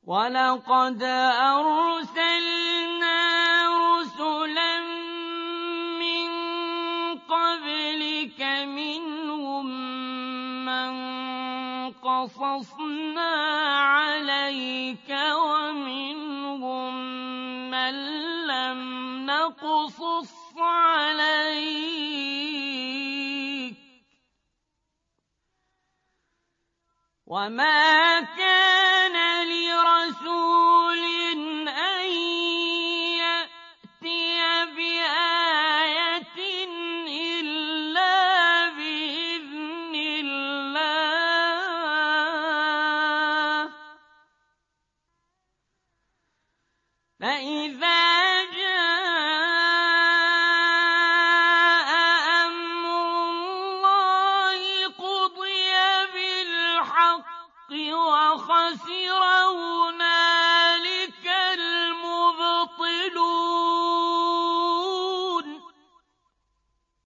وَلَقَدْ أَرْسَلْنَا رُسُلًا مِّن قَبْلِكَ مِنْهُم مَّن قَصَصْنَا عَلَيْكَ وَمِنْهُم مَّن لَّمْ نَقْصُصْ عَلَيْكَ ۗ وَمَا كَانَ لِرَسُولٍ أَن يَأْتِيَ بِآيَةٍ إِلَّا بِإِذْنِ اللَّهِ ۚ فَإِذَا جَاءَ أَمْرُ اللَّهِ قُضِيَ بِالْحَقِّ وَخَسِرَ